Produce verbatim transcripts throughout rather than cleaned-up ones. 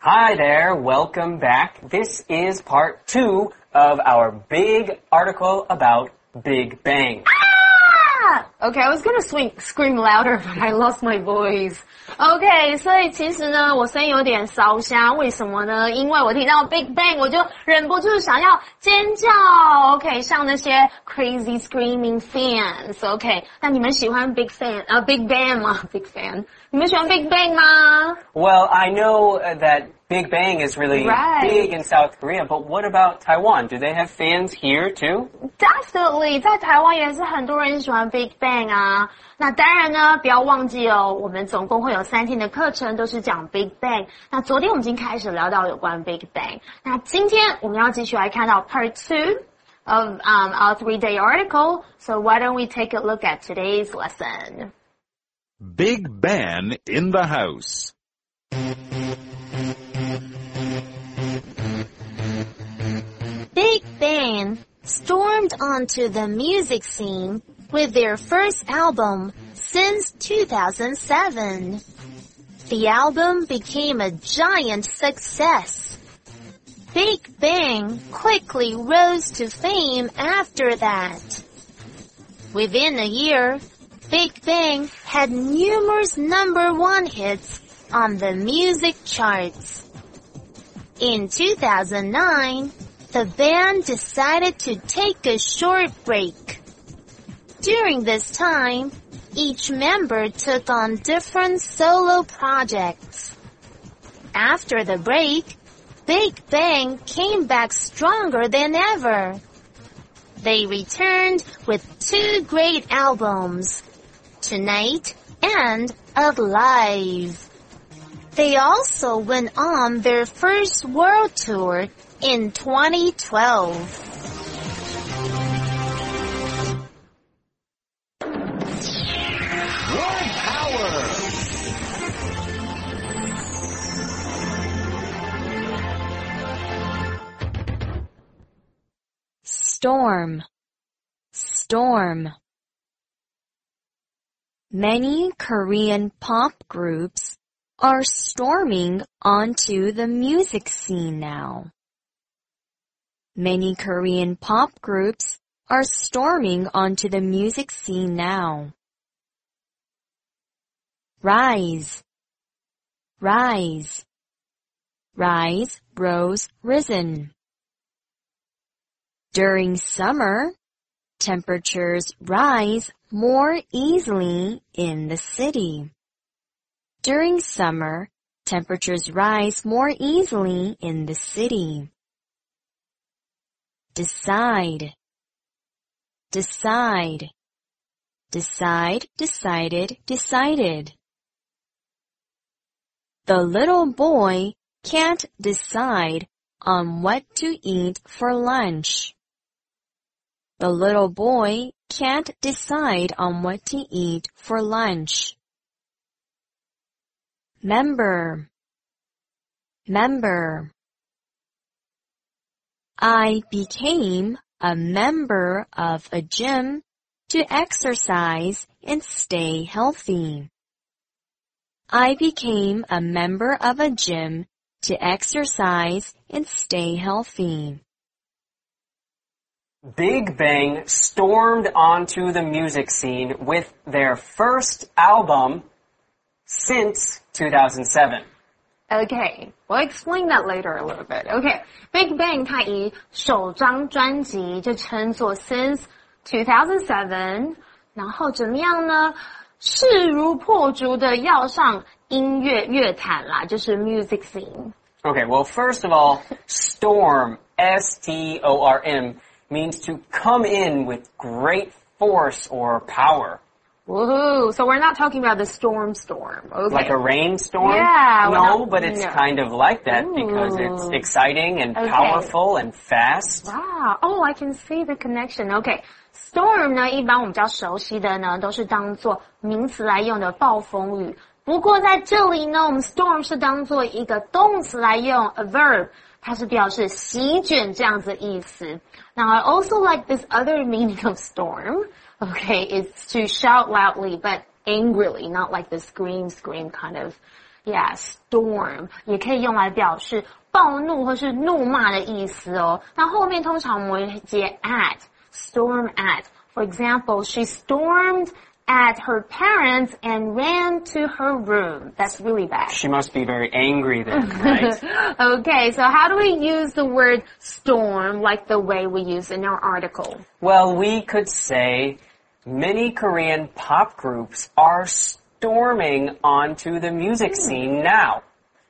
Hi there, welcome back. This is part two of our big article about Big Bang. Ah! Okay, I was gonna swing, scream louder, but I lost my voice. Okay, 所以其实呢，我声音有点烧香，为什么呢？因为我听到 Big Bang， 我就忍不住想要尖叫。OK， 像那些 crazy screaming fans。OK， 那你们喜欢 Big Fan 啊、uh, Big Bang 吗 ？Big Fan， 你们喜欢 Big Bang 吗 Well, I know that Big Bang is really right. big in South Korea, but what about Taiwan? Do they have fans here too? Definitely， 在台湾也是很多人喜欢 Big Bang 啊。那当然呢，不要忘记哦，我们总共会有三天的课程都是讲 Big Bang。那昨天我们已经开始聊到有关 Big Bang， 那今天我们要继续来看到 Part two of um, our three-day article. So why don't we take a look at today's lesson? Big Ben in the house. Big Bang stormed onto the music scene with their first album since two thousand seven. The album became a giant success. Big Bang quickly rose to fame after that. Within a year, Big Bang had numerous number one hits on the music charts. In two thousand nine, the band decided to take a short break. During this time, each member took on different solo projects. After the break, Big Bang came back stronger than ever. They returned with two great albums, Tonight and Alive. They also went on their first world tour in twenty twelve. Word power! Storm. Storm. Many Korean pop groups are storming onto the music scene now. Many Korean pop groups are storming onto the music scene now. Rise. Rise. Rise, rose, risen. During summer, temperatures rise more easily in the city. During summer, temperatures rise more easily in the city. Decide. Decide. Decide, decided, decided. The little boy can't decide on what to eat for lunch. The little boy can't decide on what to eat for lunch. Member. Member. I became a member of a gym to exercise and stay healthy. I became a member of a gym to exercise and stay healthy. Big Bang stormed onto the music scene with their first album since two thousand seven. Okay, we'll explain that later a little bit. Okay, Big Bang 它以首张专辑就称作 since two thousand seven， 然后怎么样呢？势如破竹的要上音乐乐坛啦，就是 music scene. Okay, well, first of all, storm, S T O R M, means to come in with great force or power. Woohoo! So we're not talking about the storm storm. Okay. Like a rainstorm? Yeah. No, not, but it's no. kind of like that Ooh. because it's exciting and Okay. powerful and fast. Wow. Oh, I can see the connection. Okay. Storm 呢，一般我们比较熟悉的呢，都是当做名词来用的暴风雨。不过在这里呢，我们 storm 是当做一个动词来用 ，a verb， 它是表示席卷这样子的意思。Now I also like this other meaning of storm. Okay, it's to shout loudly but angrily, not like the scream, scream kind of Yeah, storm 也可以用来表示暴怒或是怒骂的意思哦。那后面通常我们会接 at, storm at. For example, she stormed at her parents and ran to her room. That's really bad. She must be very angry then, right? Okay, so how do we use the word storm like the way we use in our article? Well, we could say many Korean pop groups are storming onto the music scene now.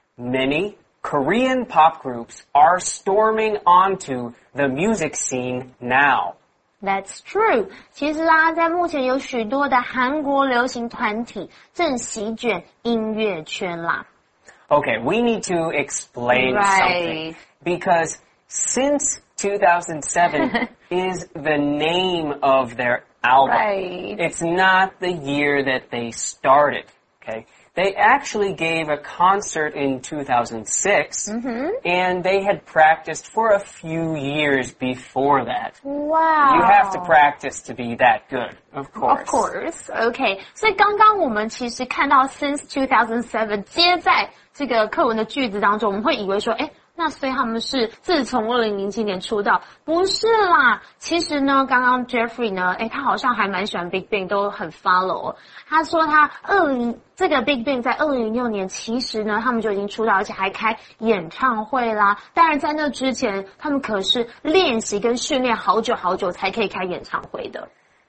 Many Korean pop groups are storming onto the music scene now. That's true. 其实啊，在目前有许多的韩国流行团体正席卷音乐圈啦。 Okay, we need to explain Right. something. Because since two thousand seven is the name of their album. Right. It's not the year that they started, okay? They actually gave a concert in two thousand six, Mm-hmm. and they had practiced for a few years before that. Wow. You have to practice to be that good, of course. Of course. Okay. 所以刚刚我们其实看到 since two thousand seven 接在这个课文的句子当中，我们会以为说，诶，那所以他们是自从二零零七年出道，不是啦。其实呢，刚刚 Jeffrey 呢，诶，他好像还蛮喜欢 Big Bang， 都很 follow。他说他二零这个 Big Bang 在二零零六年，其实呢他们就已经出道，而且还开演唱会啦。当然在那之前，他们可是练习跟训练好久好久才可以开演唱会的。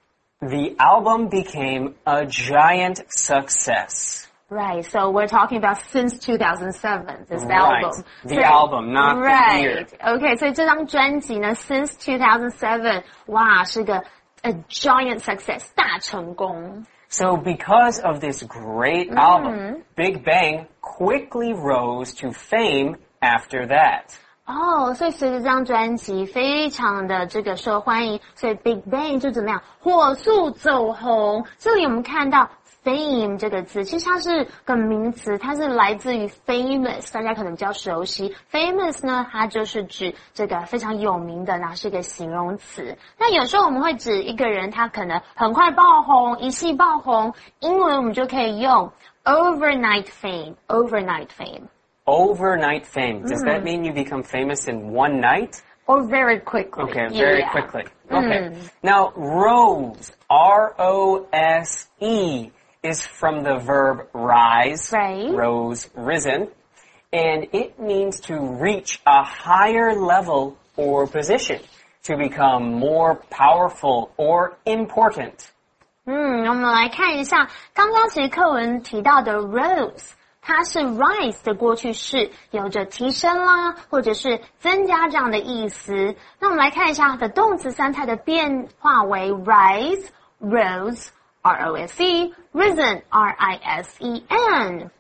The album became a giant success. Right, so we're talking about since two thousand seven, this Right. album. The So- album, not the right. year. Okay, 所以这张专辑呢 since two thousand seven, 哇，是个 a giant success, 大成功。 So because of this great album, Big Bang quickly rose to fame after that. 哦，所以随着这张专辑非常的这个受欢迎，所以 Big Bang 就怎么样火速走红。这里我们看到 fame 这个字，其实它是个名词，它是来自于 famous， 大家可能比较熟悉。famous 呢，它就是指这个非常有名的，然后是一个形容词。那有时候我们会指一个人，他可能很快爆红，一夕爆红，英文我们就可以用 overnight fame，overnight fame。Overnight Overnight fame. Does that mean you become famous in one night? Or very quickly. Okay, very Yeah. quickly. Okay. Now, rose, R O S E, is from the verb rise. Right. Rose, risen. And it means to reach a higher level or position, to become more powerful or important. 嗯，我们来看一下，刚刚其实课文提到的 rose， 它是 rise 的过去式，有着提升啦，或者是增加这样的意思。那我们来看一下它的动词三态的变化为 rise, rose, R O S E, risen, R I S E N.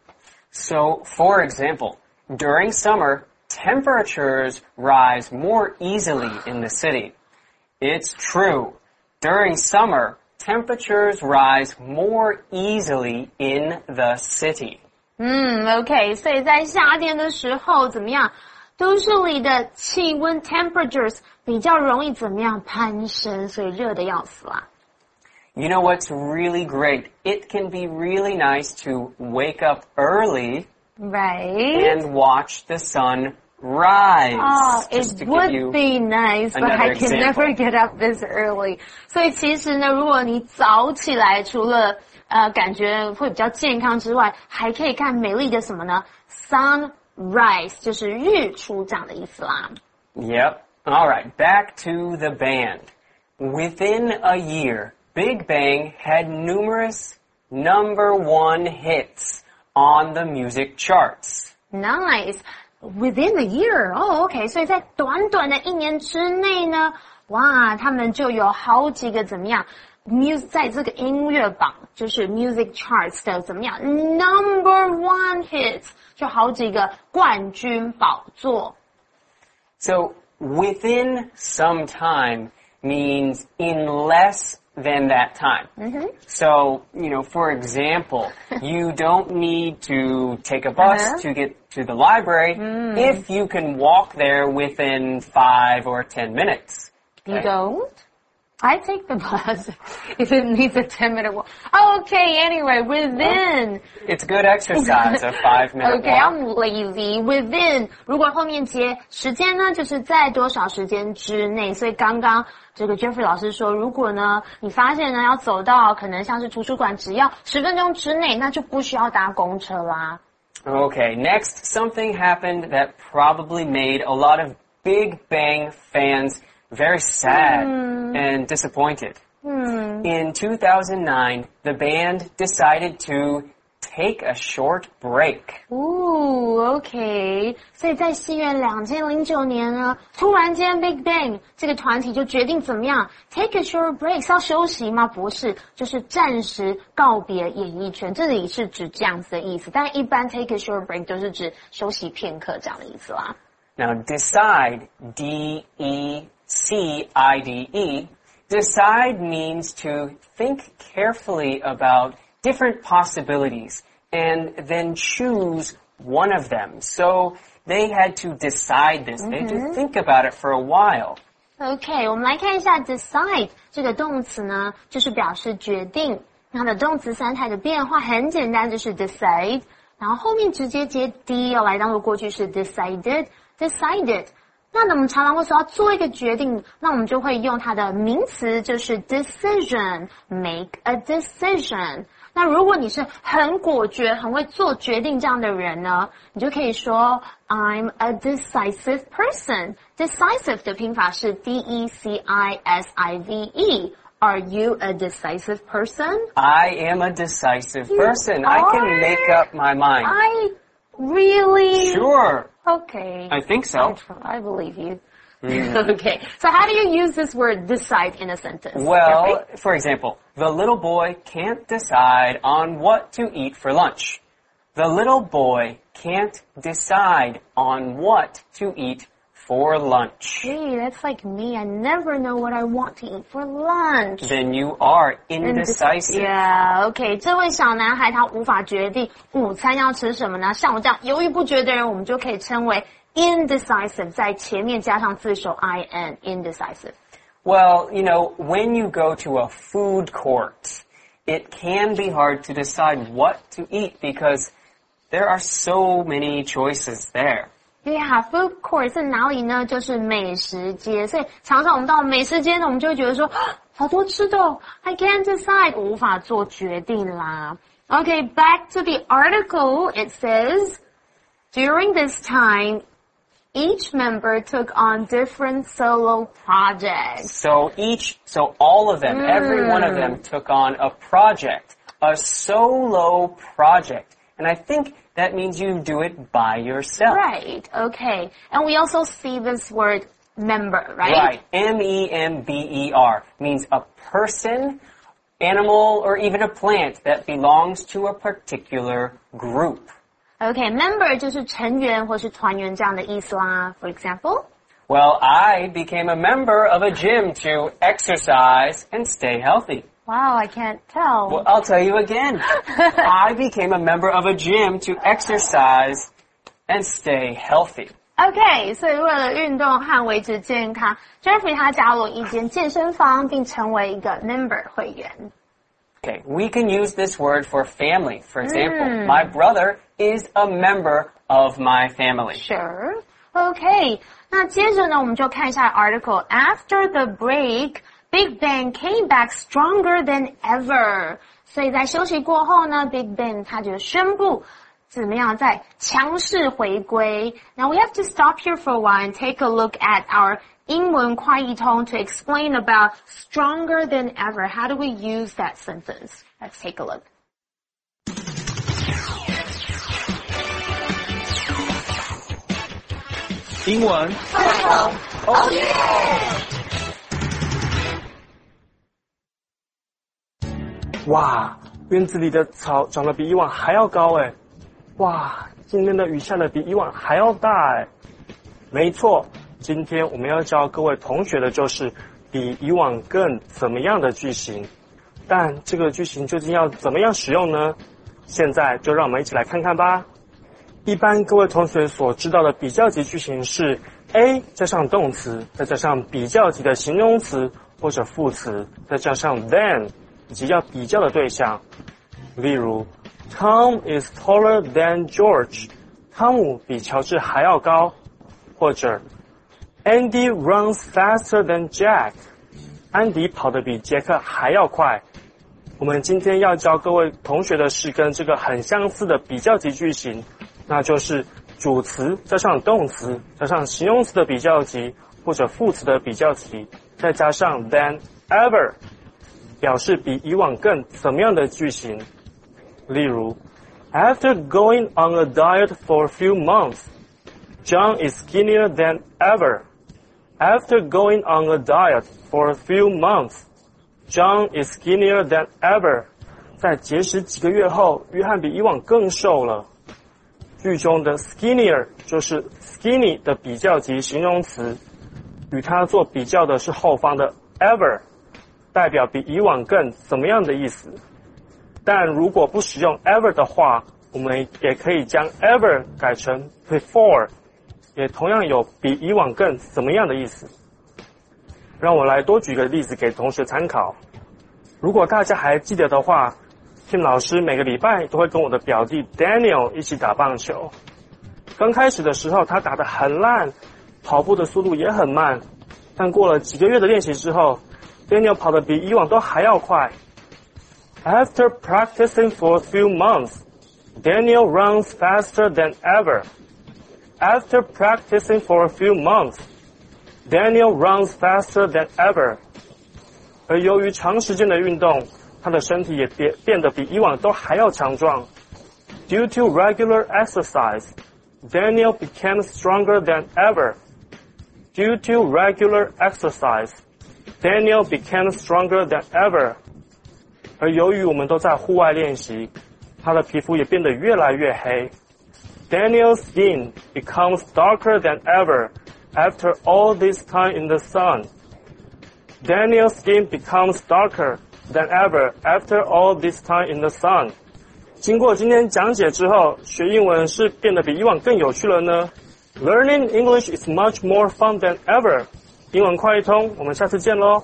So, for example, during summer, temperatures rise more easily in the city. It's true. During summer, temperatures rise more easily in the city. 嗯 ，OK， 所以在夏天的时候怎么样？都市里的气温 temperatures 比较容易怎么样攀升，所以热得要死啦。 You know what's really great? It can be really nice to wake up early Right. and watch the sun rise. Oh, Just it to give would you be nice, but another I can example. never get up this early. 所以其实呢，如果你早起来，除了呃感觉会比较健康之外，还可以看美丽的什么呢 ？Sunrise 就是日出这样的意思啦。 Yep. All right, back to the band. Within a year, Big Bang had numerous number one hits on the music charts. Nice. Within a year. Oh, OK. 所以在短短的一年之内呢，哇，他们就有好几个怎么样 ？music 在这个音乐榜，就是 music charts 的怎么样 ？Number one hits 就好几个冠军宝座。 So, within some time means in less than that time. Mm-hmm. So, you know, for example, you don't need to take a bus Uh-huh. to get to the library if you can walk there within five or ten minutes. You Okay? don't? I take the bus if it needs a ten minute walk. Okay, anyway, within. It's good exercise, a five minute Okay, walk. I'm lazy. Within. 如果后面接时间呢，就是在多少时间之内。所以刚刚这个 Jeffrey 老师说，如果呢你发现呢要走到可能像是图书馆，只要十分钟之内，那就不需要搭公车啦。 Okay, next, something happened that probably made a lot of Big Bang fans very sad Hmm. and disappointed. Hmm. In two thousand nine, the band decided to take a short break. 哦 ，OK， 所以在西元两千零九年呢，突然间 Big Bang 这个团体就决定怎么样 ？Take a short break 是要休息吗？不是，就是暂时告别演艺圈。这里是指这样子的意思，但一般 take a short break 都是指休息片刻这样的意思啦。 Now, decide, D E C I D E, decide means to think carefully about different possibilities and then choose one of them. So they had to decide this. They had to think about it for a while. OK， 我们来看一下 decide 这个动词呢，就是表示决定。它的动词三态的变化很简单，就是 decide， 然后后面直接接 d 要来当做过去式 decided。decided， 那我们常常会说要做一个决定，那我们就会用它的名词，就是 decision，make a decision。那如果你是很果决、很会做决定这样的人呢，你就可以说 I'm a decisive person。decisive 的拼法是 D E C I S I V E。Are you a decisive person? I am a decisive person. I can make up my mind. I really? Sure. Okay. I think so. I, I believe you. Okay. So how do you use this word decide in a sentence? Well, for example, the little boy can't decide on what to eat for lunch. The little boy can't decide on what to eat for lunch. Hey, that's like me. I never know what I want to eat for lunch. Then you are indecisive. Yeah, okay. 这位小男孩他无法决定午餐要吃什么呢？像我这样犹豫不决的人，我们就可以称为 indecisive， 在前面加上字首 in, indecisive. Well, you know, when you go to a food court, it can be hard to decide what to eat because there are so many choices there. Yeah, food court 是哪里呢？就是美食街。所以常常我们到美食街呢，我们就会觉得说，好多吃的哦 ，I can't decide， 无法做决定啦。Okay, back to the article. It says, during this time, each member took on different solo projects. So each, so all of them, mm. every one of them took on a project, a solo project. And I think that means you do it by yourself. Right, okay. And we also see this word member, right? Right, M E M B E R means a person, animal, or even a plant that belongs to a particular group. Okay, member 就是成员或是团员这样的意思啦。For example? Well, I became a member of a gym to exercise and stay healthy. Wow, I can't tell. Well, I'll tell you again. I became a member of a gym to exercise and stay healthy. Okay, 所以为了运动和维持健康 ，Jeffrey 他加入一间健身房，并成为一个 member 会员。 Okay, we can use this word for family. For example, mm. my brother is a member of my family. Sure. Okay, 那接着呢，我们就看一下 article. After the break.Big Bang came back stronger than ever. 所以在休息过后呢 ，Big Bang 他就宣布怎么样在强势回归。Now we have to stop here for a while and take a look at our 英文快译通 to explain about stronger than ever. How do we use that sentence? Let's take a look. 英文快译通 Oh yeah! 哇，院子里的草长得比以往还要高哎！哇，今天的雨下的比以往还要大哎！没错，今天我们要教各位同学的就是比以往更怎么样的句型。但这个句型究竟要怎么样使用呢？现在就让我们一起来看看吧。一般各位同学所知道的比较级句型是 A 加上动词，再加上比较级的形容词或者副词，再加上 than 以及要比较的对象。例如 Tom is taller than George， 汤姆比乔治还要高。或者 Andy runs faster than Jack， 安迪跑得比杰克还要快。我们今天要教各位同学的是跟这个很相似的比较级句型，那就是主词加上动词加上形容词的比较级或者副词的比较级，再加上 than ever， 表示比以往更怎么样的句型。例如 After going on a diet for a few months, John is skinnier than ever. After going on a diet for a few months, John is skinnier than ever. 在节食几个月后，约翰比以往更瘦了。句中的 skinnier 就是 skinny 的比较级形容词，与它做比较的是后方的 ever， 代表比以往更怎么样的意思。但如果不使用 ever 的话，我们也可以将 ever 改成 before， 也同样有比以往更怎么样的意思。让我来多举个例子给同学参考。如果大家还记得的话， Tim 老师每个礼拜都会跟我的表弟 Daniel 一起打棒球。刚开始的时候他打得很烂，跑步的速度也很慢，但过了几个月的练习之后， Daniel 跑得比以往都还要快。After practicing for a few months, Daniel runs faster than ever. After practicing for a few months, Daniel runs faster than ever. 而由于长时间的运动，他的身体也变变得比以往都还要强壮。Due to regular exercise, Daniel became stronger than ever. Due to regular exercise, Daniel became stronger than ever. 而由于我们都在户外练习，他的皮肤也变得越来越黑。Daniel's skin becomes darker than ever after all this time in the sun. Daniel's skin becomes darker than ever after all this time in the sun. 经过今天讲解之后，学英文是变得比以往更有趣了呢。Learning English is much more fun than ever. 英文快一通，我们下次见咯。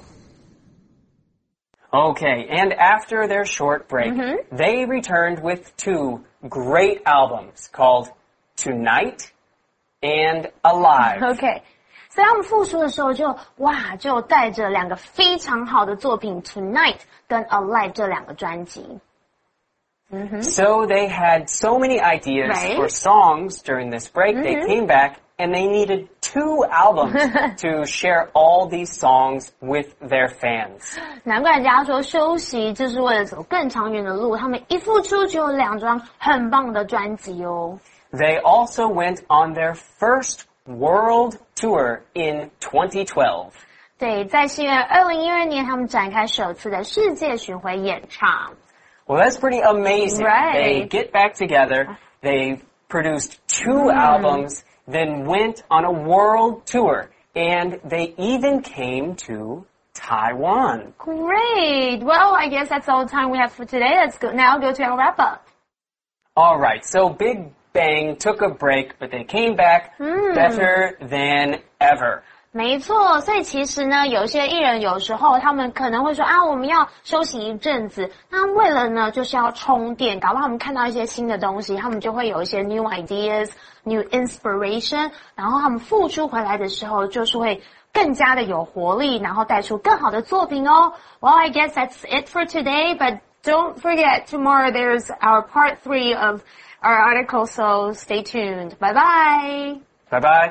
Okay, and after their short break, Mhm. they returned with two great albums called Tonight and Alive. OK， 所以他们复出的时候就哇，就带着两个非常好的作品 Tonight 跟 Alive 这两个专辑。嗯哼 So they had so many ideas Right. for songs during this break. They Mhm. came back and they needed two albums to share all these songs with their fans. 难怪人家说休息就是为了走更长远的路，他们一复出就有两张很棒的专辑哦。 They also went on their first world tour in twenty twelve. 对，在西元二零一二年，他们展开首次的世界巡回演唱。 Well, that's pretty amazing. Right. They get back together, they produced two albums, then went on a world tour, and they even came to Taiwan. Great. Well, I guess that's all the time we have for today. Let's go now go to our wrap up. All right, so Big Bang took a break, but they came back better than ever. 没错，所以其实呢，有些艺人有时候他们可能会说啊，我们要休息一阵子。那为了呢，就是要充电，搞不好他们看到一些新的东西，他们就会有一些 new ideas、new inspiration， 然后他们复出回来的时候，就是会更加的有活力，然后带出更好的作品哦。Well, I guess that's it for today, but don't forget tomorrow there's our part three of our article, so stay tuned. Bye bye. Bye bye.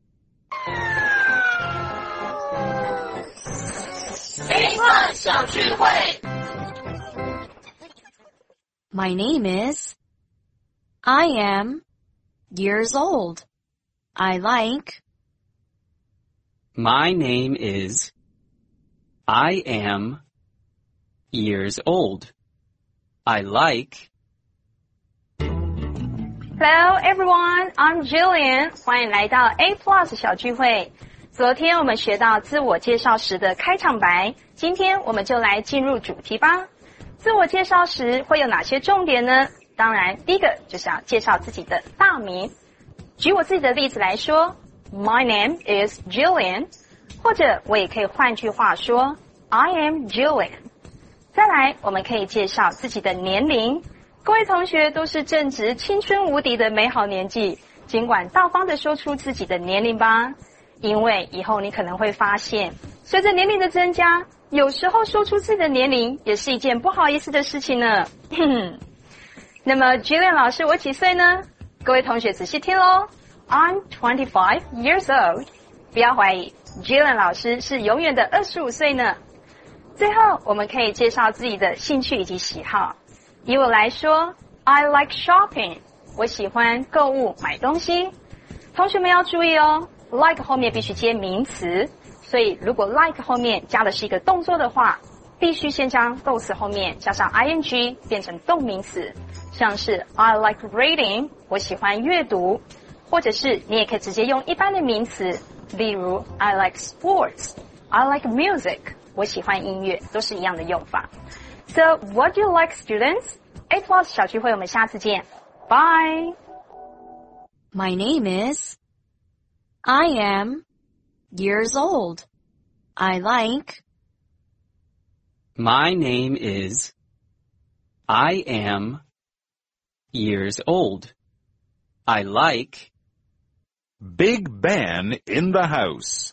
My name is. I am years old. I like. My name is. I am years old. I like. Hello everyone, I'm Jillian. 欢迎来到 A Plus 小聚会。昨天我们学到自我介绍时的开场白，今天我们就来进入主题吧。自我介绍时会有哪些重点呢？当然，第一个就是要介绍自己的大名。举我自己的例子来说 ，My name is Jillian， 或者我也可以换句话说 I am Jillian。再来，我们可以介绍自己的年龄。各位同学都是正值青春无敌的美好年纪，尽管大方地说出自己的年龄吧，因为以后你可能会发现，随着年龄的增加，有时候说出自己的年龄也是一件不好意思的事情呢。那么 Jillian 老师，我几岁呢？各位同学仔细听咯， I'm twenty-five years old。 不要怀疑， Jillian 老师是永远的二十五岁呢。最后，我们可以介绍自己的兴趣以及喜好。以我来说 I like shopping， 我喜欢购物买东西。同学们要注意哦， like 后面必须接名词，所以如果 like 后面加的是一个动作的话，必须先将动词后面加上 ing 变成动名词，像是 I like reading， 我喜欢阅读，或者是你也可以直接用一般的名词，例如 I like sports， I like music， 我喜欢音乐，都是一样的用法。So, what do you like, students? A plus 小聚会，我们下次见。Bye! My name is... I am... years old. I like... My name is... I am... years old. I like... Big Ben in the house.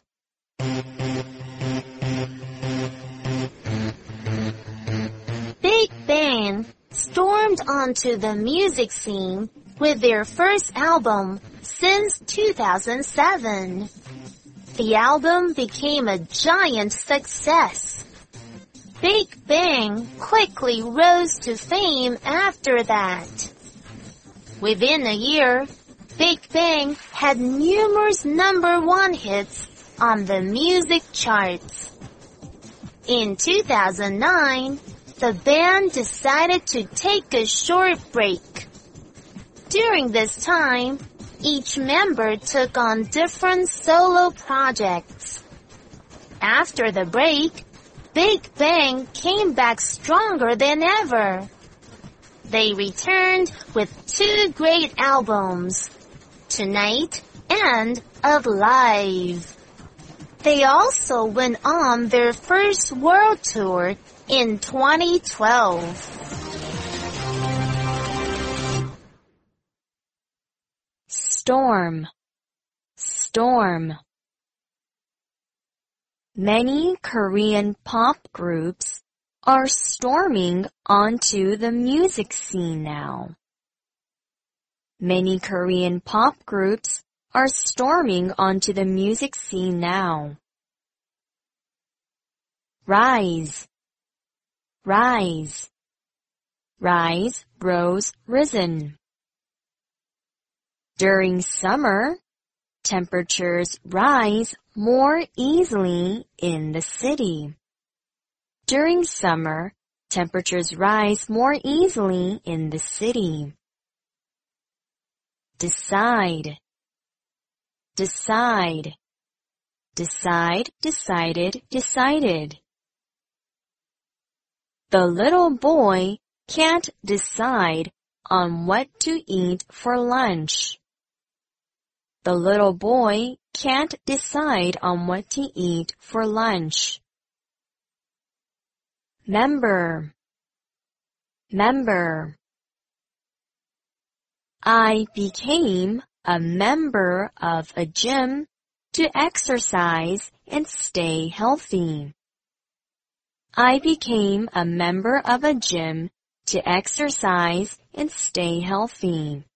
Big Ben stormed onto the music scene with their first album since two thousand seven. The album became a giant success. Big Bang quickly rose to fame after that. Within a year, Big Bang had numerous number one hits on the music charts. In two thousand nine, the band decided to take a short break. During this time, each member took on different solo projects. After the break, Big Bang came back stronger than ever. They returned with two great albums, Tonight and Alive. They also went on their first world tour in twenty twelve. Storm. Storm. Many Korean pop groups are storming onto the music scene now. Many Korean pop groups are storming onto the music scene now. Rise. Rise. Rise, rose, risen. During summer, temperatures rise more easily in the city. During summer, temperatures rise more easily in the city. Decide. Decide. Decide, decided, decided. The little boy can't decide on what to eat for lunch. The little boy can't decide on what to eat for lunch. Member. Member. I became a member of a gym to exercise and stay healthy. I became a member of a gym to exercise and stay healthy.